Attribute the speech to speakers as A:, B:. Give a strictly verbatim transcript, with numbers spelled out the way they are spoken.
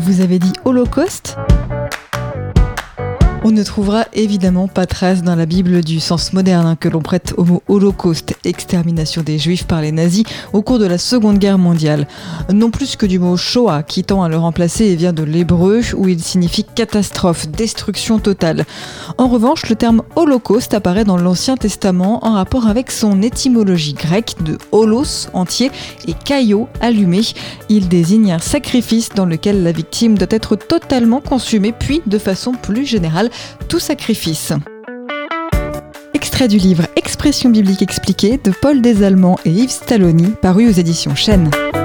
A: Vous avez dit holocauste ? On ne trouvera évidemment pas trace dans la Bible du sens moderne hein, que l'on prête au mot holocauste, extermination des Juifs par les nazis au cours de la Seconde Guerre mondiale. Non plus que du mot Shoah qui tend à le remplacer et vient de l'hébreu où il signifie catastrophe, destruction totale. En revanche, le terme holocauste apparaît dans l'Ancien Testament en rapport avec son étymologie grecque de holos, entier, et kaio, allumé. Il désigne un sacrifice dans lequel la victime doit être totalement consumée, puis de façon plus générale, tout sacrifice. Extrait du livre Expression biblique expliquée de Paul Desallemands et Yves Stalloni, paru aux éditions Chênes.